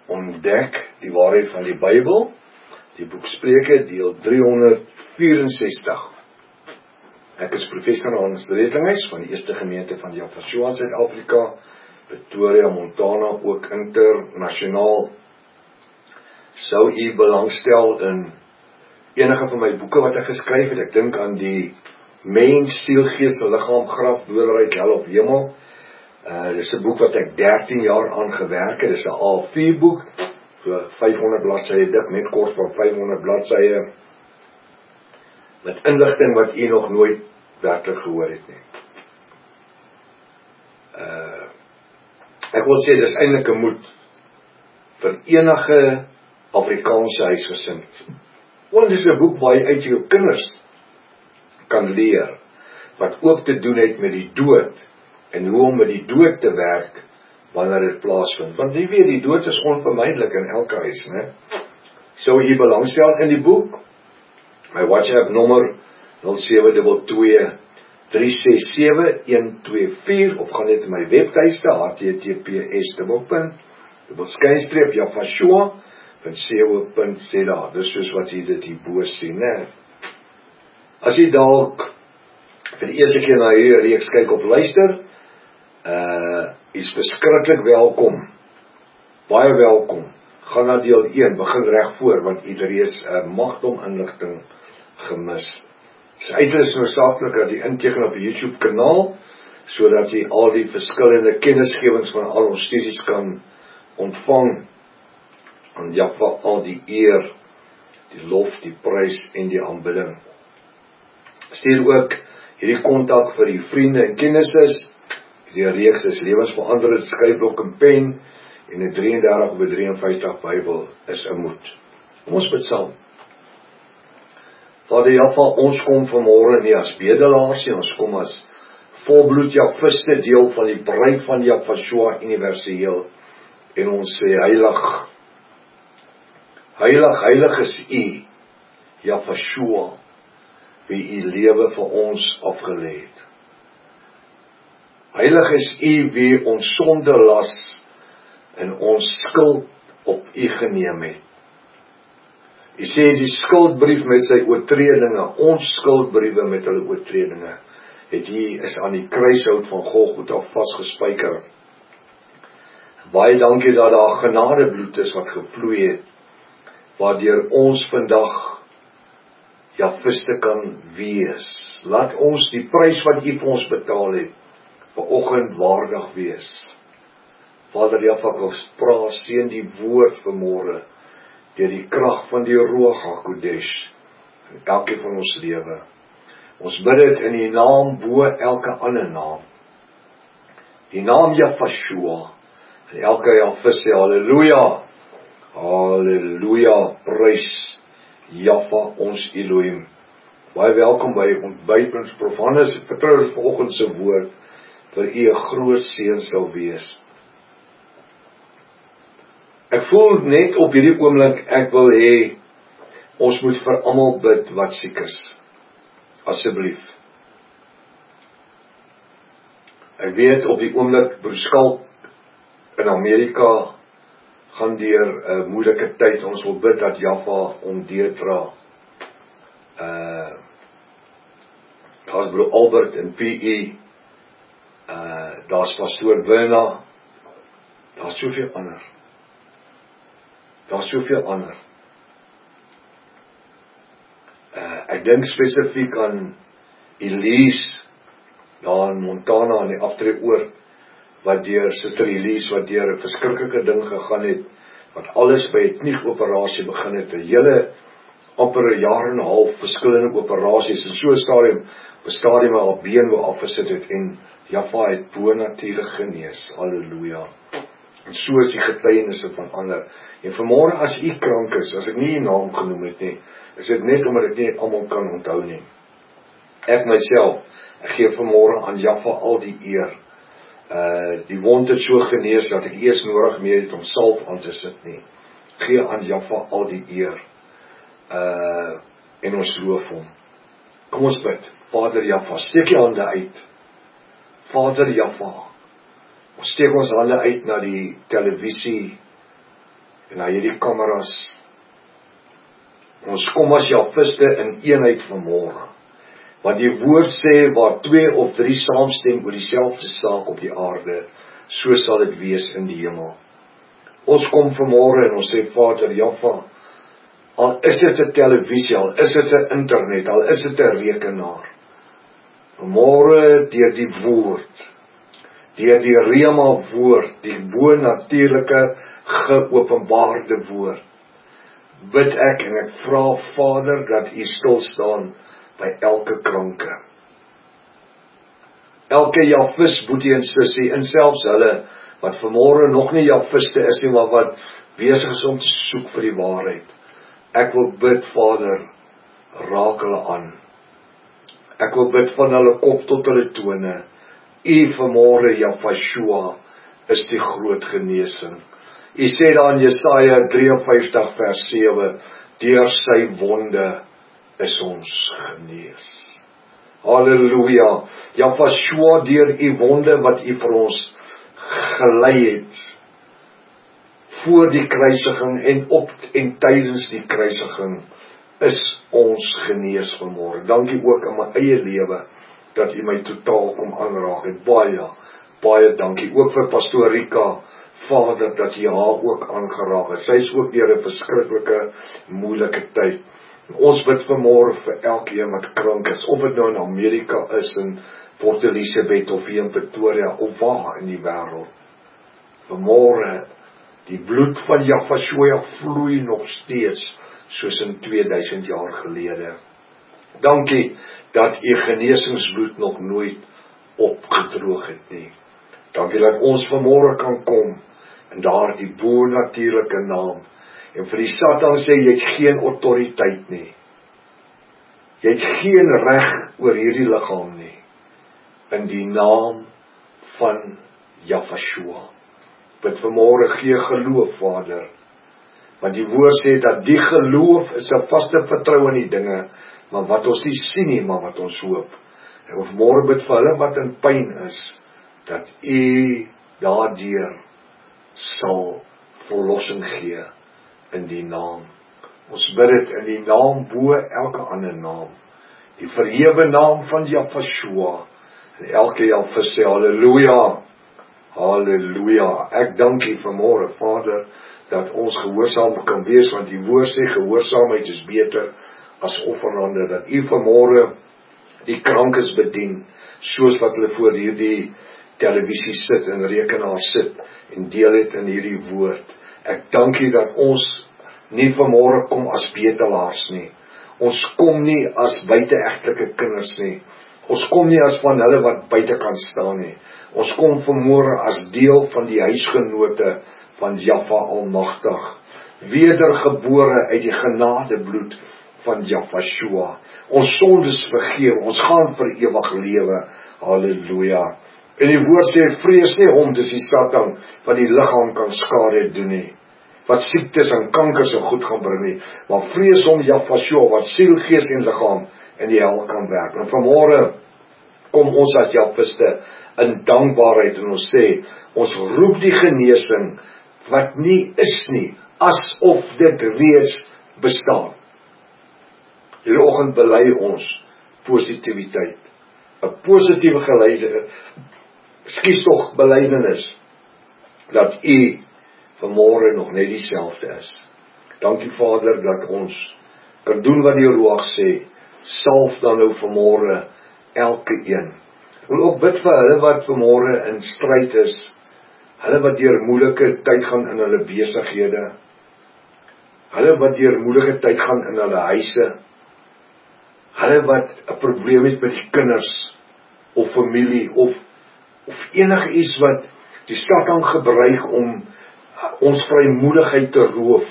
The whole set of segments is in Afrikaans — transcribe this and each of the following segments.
ontdek die waarheid van die Bybel, die boek Spreuke, deel 364. Ek is professor Hans Redlinghuis van die Eerste Gemeente van Yafashua, Suid-Afrika, Pretoria, Montana, ook internasionaal. Sou u belangstel in enige van my boeke wat ek geskryf het, ek dink aan die Mens, Siel, Gees, Liggaam, Graf, Doderyk, Hel of Hemel. Dis 'n boek wat ek 13 jaar aan gewerk het. Dis 'n A4 boek, so 500 bladsye dik, net kort van 500 bladsye, met inligting wat u nog nooit werklik gehoor het nie. Ek wil sê, dis eintlik 'n moed vir enige Afrikaanse huisgesin. Want dis 'n boek waar jy uit jou kinders kan leer, wat ook te doen het met die dood, en hoe om met die dood te werk, wanneer dit plaasvind. Want jy weet, die dood is onvermydelik in elke huis, né? Sou jy belangstel in die boek? My WhatsApp nommer 0722367124, of gaan net in my webtuiste, https://Yafashua.co.za. Dis soos wat jy dit hierbo sien, né? As jy dalk vir die eerste keer na hierdie reeks kyk of luister, is beskiklik welkom. Baie welkom. Gaan na deel 1, begin reg voor, want jy het reeds 'n magdom inligting gemis. Dit is uiters noodsaaklik dat jy inteken op die YouTube kanaal, sodat jy al die verskillende kennisgewings van al ons studies kan ontvang. En Jaffa al die eer, die lof, die prys en die aanbidding. Stuur ook hierdie kontak vir die vriende en kennisses. Die reeks is lewensveranderend skryfblok en pen, en 'n 33/53 Bybel is 'n moed. Kom ons bid saam. Vader Jaffa, ons kom vanmôre nie as bedelaars nie, ons kom as volbloed Jafiste, deel van die bruid van Yafashua universeel, en ons sê heilig, heilig, heilig is u, Yafashua, wie u lewe vir ons afgelê het. Heilig is u wie ons sonde las en ons skuld op u geneem het. U sê die skuldbrief met sy oortredinge, ons skuldbriewe met hulle oortredinge, het u is aan die kruishout van Golgotha vasgespijker. Baie dankie dat daar genadebloed is wat gevloei het, waardeur ons vandag Jafiste kan wees. Laat ons die prys wat u vir ons betaal het, vanoggend waardig wees. Vader Jaffa, praat, seën die woord vanmôre, deur die krag van die Ruach HaKodesh, in elkeen van ons lewe. Ons bid dit in die naam bo elke ander naam. Die naam Yafashua, en elke Jafis sê, halleluja, halleluja, prys Jaffa ons Elohim. Baie welkom by ontbytpunt Prof. Hannes, ek vertrou dat vanoggend se woord vir u 'n groot seën sal wees. Ek voel net op hierdie oomblik, ek wil hê, ons moet vir almal bid wat siek is. Asseblief. Ek weet op die oomblik, Broer Skalk in Amerika gaan deur 'n moeilike tyd. Ons wil bid dat Jaffa hom deurdra. Daar's Broer Albert in PE, daar's Pastoor Werner, daar's soveel ander. Ek dink spesifiek aan Elise, daar in Montana, in die aftreeoord, wat deur Suster Elise, wat deur 'n verskriklike ding gegaan het, wat alles by 'n knieoperasie begin het, 'n hele amper 'n jaar en 'n half verskillende operasies, en so 'n stadium waar haar been wou afgesit het, en Jaffa het bonatuurlik genees, halleluja. En so is die getuienisse van ander. En vanmôre as u krank is, as ek nie u naam genoem het nie, is dit net omdat ek nie almal kan onthou nie. Ek myself, ek gee vanmôre aan Jaffa al die eer. Die wond het so genees dat ek eers nodig meer het om salf aan te sit nie. Gee aan Jaffa al die eer. En ons loof hom. Kom ons bid. Vader Jaffa, steek jy hande uit. Vader Jaffa, ons steek ons hande uit na die televisie en na hierdie kameras. Ons kom as Jahwiste in eenheid vanmôre. Want die woord sê, waar 2 of 3 saamstem oor dieselfde saak op die aarde, so sal dit wees in die hemel. Ons kom vanmôre en ons sê, Vader, Jahwe, al is dit 'n televisie, al is dit 'n internet, al is dit 'n rekenaar. Vanmôre deur die woord, deur die Rema woord, die bo-natuurlike geopenbaarde woord, bid ek en ek vra, Vader, dat U stil staan by elke kranke. Elke Jahwis, boetie en sussie, en selfs hulle, wat vanmôre nog nie Jahwiste is nie, maar wat besig is om te soek vir die waarheid. Ek wil bid, Vader, raak hulle aan. Ek wil bid van hulle kop tot hulle tone. U vanmôre, Jahweshua, is die groot genesing. U sê daar in Jesaja 53 vers 7, deur sy wonde is ons genees. Halleluja. Jahweshua, deur U wonde wat U vir ons gelei het, voor die kruisiging en op en tydens die kruisiging, is ons genees vanmôre. Dankie ook in my eie lewe, dat U my totaal kom aanraak het. Baie dankie. Ook vir Pastoor Rika, Vader, dat U haar ook aangeraak het. Sy is ook deur 'n verskriklike, moeilike tyd. Ons bid vanmôre vir elkeen wat krank is, of dit nou in Amerika is, in Port Elizabeth, of hier in Pretoria, of waar in die wêreld. Vanmôre, die bloed van Jahweshua vloei nog steeds, soos in 2000 jaar gelede. Dankie dat U genesingsbloed nog nooit opgedroog het nie. Dankie dat ons vanmôre kan kom in daardie bo-natuurlike naam. En vir die Satan sê, jy het geen autoriteit nie. Jy het geen reg oor hierdie liggaam nie. In die naam van Jahweshua. Bid vanmôre, gee geloof, Vader. Want die woord sê dat die geloof is 'n vaste vertrou in die dinge, maar wat ons nie sien nie, maar wat ons hoop. En ons môre bid vir hulle wat in pyn is, dat U daardeur sal verlossing gee in die naam. Ons bid dit in die naam bo elke ander naam. Die verhewe naam van Jahweshua. En elke Jahwis sê halleluja. Halleluja. Ek dank U vanmôre, Vader, dat ons gehoorsaam kan wees, want die woord sê gehoorsaamheid is beter as offerande. Dat U vanmôre die krankes bedien, soos wat hulle voor hierdie televisie sit en rekenaar sit en deel het in hierdie woord. Ek dank U dat ons nie vanmôre kom as betelaars nie. Ons kom nie as buite-egtelike kinders nie. Ons kom nie as van hulle wat buite kan staan nie. Ons kom vanmôre as deel van die huisgenote van Jahwe Almagtig, wedergebore uit die genadebloed van Jahweshua. Ons sondes vergewe, ons gaan vir ewig lewe. Halleluja. En die woord sê, vrees nie hom, dis die Satan, wat die liggaam kan skade doen nie, wat siektes en kankers en goed gaan bring nie, maar vrees hom Jahweshua, wat siel, gees en liggaam in die hel kan werk. En vanmôre kom ons as Jahwiste in dankbaarheid en ons sê, ons roep die genesing wat nie is nie, asof dit reeds bestaan. Hierdie oggend bely ons positiwiteit, 'n positiewe belydenis, dat U vanmôre nog net dieselfde is. Dankie Vader, dat ons kan doen wat die Ruach sê, salf dan nou vanmôre elke een. Ek wil ook bid vir hulle wat vanmôre in stryd is, hulle wat deur moeilike tyd gaan in hulle besighede, hulle wat deur moeilike tyd gaan in hulle huise, hulle wat 'n probleem het met die kinders, of familie, of enige iets wat die Satan gebruik om ons vrymoedigheid te roof.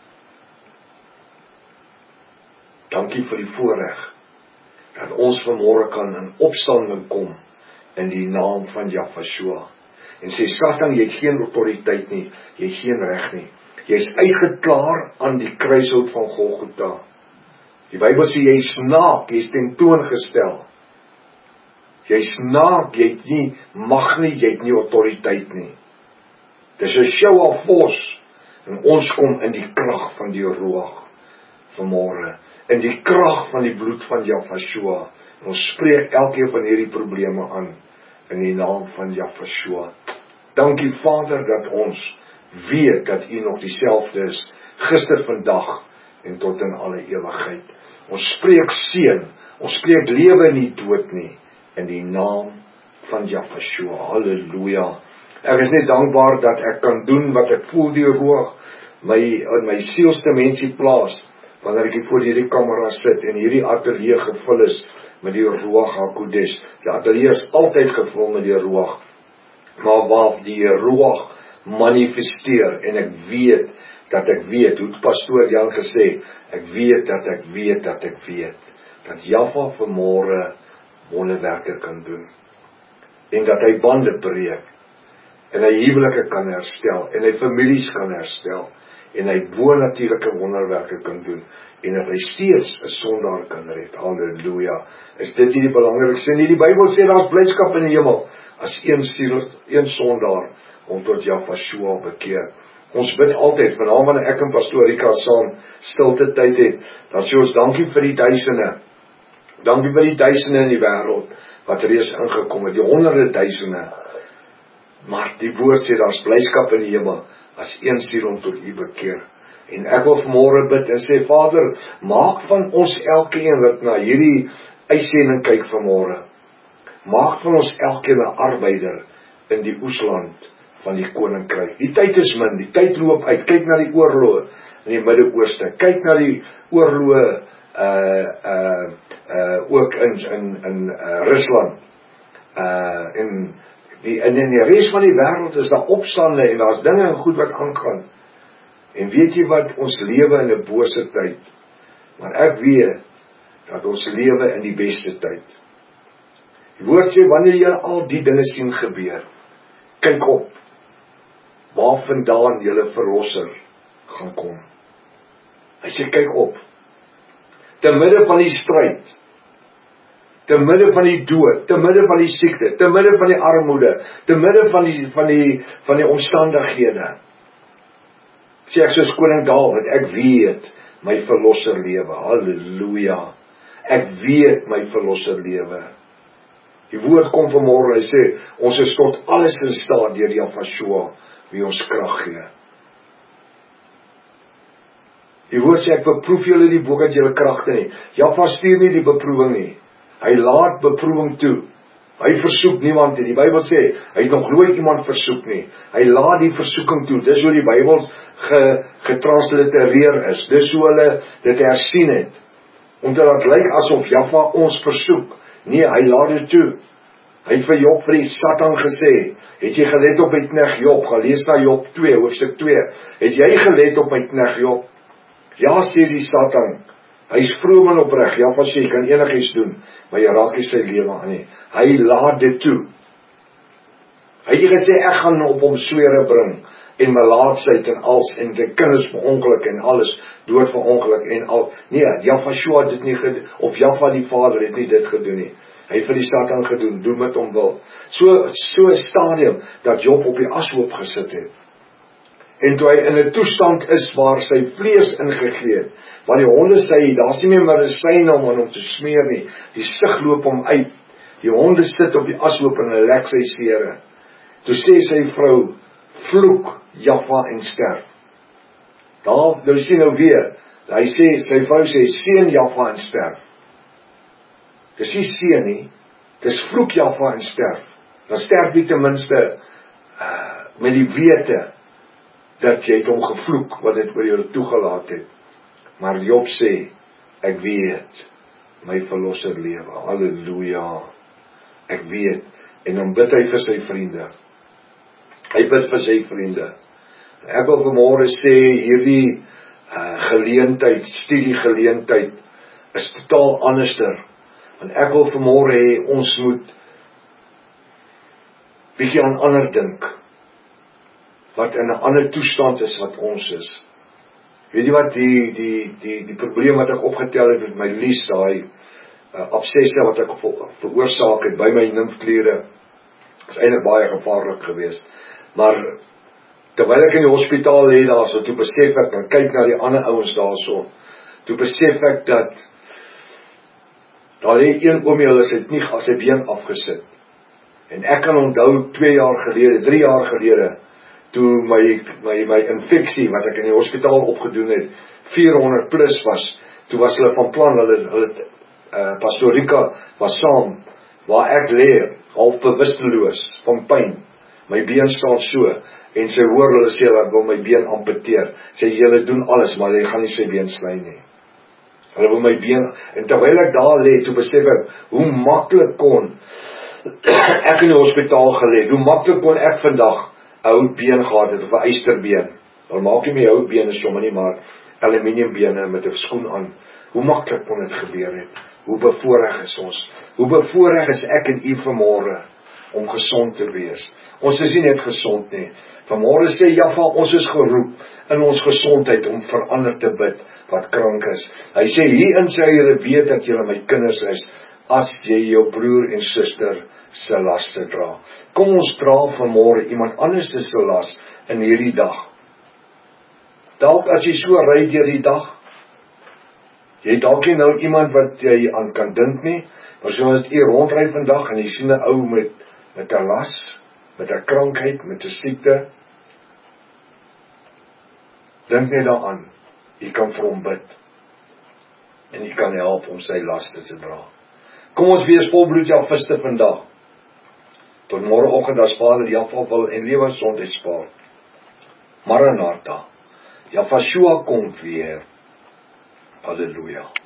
Dankie vir die voorreg, dat ons vanmôre kan in opstanding kom, in die naam van Jahweshua. En sê, Satan, jy het geen autoriteit nie, jy het geen reg nie. Jy is uitgeklaar aan die kruishout van Golgotha. Die Bybel sê, jy is naak, jy is tentoongestel. Jy is naak, jy het nie mag nie, jy het nie autoriteit nie. Dis 'n show of force, En ons kom in die krag van die Ruach vanmôre, in die krag van die bloed van Jahweh. Ons spreek elkeen van hierdie probleme aan, in die naam van Jahweh. Dankie Vader dat ons weet dat U nog dieselfde is, gister, vandag en tot in alle ewigheid. Ons spreek seën, ons spreek lewe en nie dood nie, in die naam van Jahweh. Halleluja. Ek is net dankbaar dat ek kan doen wat ek voel die Ruach in my sielsdimensie plaas, wanneer ek voor hierdie kamera sit en hierdie ateljee gevul is met die Ruach HaKodesh. Die ateljee is altyd gevul met die Ruach, maar waar die Ruach manifesteer, en ek weet, hoe het pastoor Jan gesê, ek weet, dat Jahwe vanmôre wonderwerke kan doen, en dat hy bande breek, en hy huwelike kan herstel, en hy families kan herstel, en hy bonatuurlike wonderwerke kan doen, en dat hy steeds 'n sondaar kan red. Halleluja. Is dit nie die belangrikste nie? Die Bybel sê daar's blydskap in die hemel, as een sondaar om tot Jahweh bekeer. Ons bid altyd, met name wanneer ek en pastoor Rika saam stilte tyd het, dan sê ons dankie vir die duisende. Dankie vir die duisende in die wêreld, wat reeds ingekom het, die honderde duisende. Maar die woord sê, daar's blydskap in die hemel, as een siel om tot U bekeer. En ek wil vanmôre bid en sê, Vader, maak van ons elkeen wat na hierdie uitsending kyk vanmôre, maak van ons elkeen 'n arbeider in die oesland van die koninkryk. Die tyd is min, die tyd loop uit. Kyk na die oorloë in die Midde-Ooste, kyk na die oorloë ook in Rusland, en in die res van die wêreld is daar opstande, en daar's dinge en goed wat aangaan. En weet jy wat, ons lewe in 'n bose tyd, maar ek weet, dat ons lewe in die beste tyd. Die woord sê, wanneer jy al die dinge sien gebeur, kyk op, waar vandaan julle verlosser gaan kom. Hy sê, kyk op, te midde van die stryd, te midde van die dood, te midde van die siekte, te midde van die armoede, te midde van die omstandighede, sê ek soos koning Dawid, ek weet, my verlosser lewe. Halleluja. Ek weet, my verlosser lewe. Die woord kom vanmôre, hy sê, ons is tot alles in staat deur Jahweh, wie ons krag gee. Die woord sê, ek beproef julle nie bo uit julle kragte nie. Jahweh stuur nie die beproewing nie. Hy laat beproewing toe. Hy versoek niemand nie. Die Bybel sê, hy het nog nooit iemand versoek nie. Hy laat die versoeking toe. Dis hoe die Bybel getranslitereer is. Dis hoe hulle dit hersien het. Omdat dit lyk asof Jahweh ons versoek. Nee, hy laat dit toe. Hy het vir Job, vir die Satan gesê, het jy gelet op my knegt Job? Gaan lees na Job 2, hoofstuk 2. Het jy gelet op my knegt Job? Ja, sê die Satan. Hy is vroom en opreg. Jahweh sê, jy kan enigiets doen, maar jy raak nie sy lewe aan nie. Hy laat dit toe. Hy het gesê, ek gaan op hom swere bring, en melaatsheid en als, en die kinders verongeluk, en alles, dood verongeluk, en al. Nee, Jahweh het dit nie gedoen, of Jahweh die Vader het nie dit gedoen nie. Hy het vir die Satan gedoen, doen met hom wil. So 'n stadium, dat Job op die ashoop gesit het. En toe hy in 'n toestand is, waar sy vlees ingegee het, waar die honde sê, daar's nie meer medisyne om aan hom te smeer nie, die sig loop hom uit, die honde sit op die ashoop en hulle lek sy sere. Toe sê sy vrou, vloek Jahweh en sterf. Daar, nou sien nou weer, hy sê, sy vrou sê, seën Jahweh en sterf. Dis nie seën nie, dis vloek Jahweh en sterf. Dan sterf jy ten minste met die wete, dat jy het hom gevloek, wat dit oor jou toegelaat het. Maar Job sê, ek weet, my verlosser lewe. Halleluja. Ek weet, en dan bid hy vir sy vriende. Hy bid vir sy vriende. Ek wil vanmôre sê, hierdie geleentheid, studiegeleentheid, is totaal anderster. Want ek wil vanmôre hê, ons moet bietjie aan ander dink, wat in 'n ander toestand is wat ons is. Weet jy wat, die probleem wat ek opgetel het met my lies, daai absesse wat ek veroorsaak het by my nymfkliere, is eintlik baie gevaarlik geweest. Maar terwyl ek in die hospitaal lê daarso, toe besef ek, en kyk na die ander ouens daarso, toe besef ek dat, daar lê een oomie, hulle het nie sy been afgesit, en ek kan onthou 2 jaar gelede, 3 jaar gelede, toe my infeksie, wat ek in die hospitaal opgedoen het, 400 plus was, toe was hulle van plan, Pastor Rika was saam, waar ek lê, half bewusteloos, van pyn, my been staan so, en sy hoor hulle sê, hulle wil my been amputeer, sê, julle doen alles, maar jy gaan nie sy been sny nie, hulle wil my been, en terwyl ek daar lê, toe besef ek, hoe maklik kon, ek in die hospitaal gelê, hoe maklik kon ek vandag, 'n hout been gehad het, of 'n ysterbeen, dan maak jy my hout bene sommer nie, maar aluminiumbene met 'n skoen aan, hoe maklik kon dit gebeur het, hoe bevoorreg is ons, hoe bevoorreg is ek en u vanmôre, om gesond te wees, ons is nie net gesond nie, vanmôre sê Jaffa, ons is geroep, in ons gesondheid, om vir ander te bid, wat krank is, hy sê, hierin sê julle weet, dat julle my kinders is, as jy jou broer en suster, se laste dra, kom ons dra vanmôre, iemand anders se las, in hierdie dag, dalk as jy so ry deur die dag, jy dalk nie nou iemand wat jy aan kan dink nie, maar soos jy rondry vandag, en jy sien 'n ou met 'n las, met 'n krankheid, met 'n siekte, dink net daaraan, jy kan vir hom bid, en jy kan help om sy laste te dra. Kom ons wees volbloed Jafiste vandag, tot môreoggend as Vader Jaffa wil en lewensgesondheid spaar. Maranatha, Jaffa kom weer. Halleluja.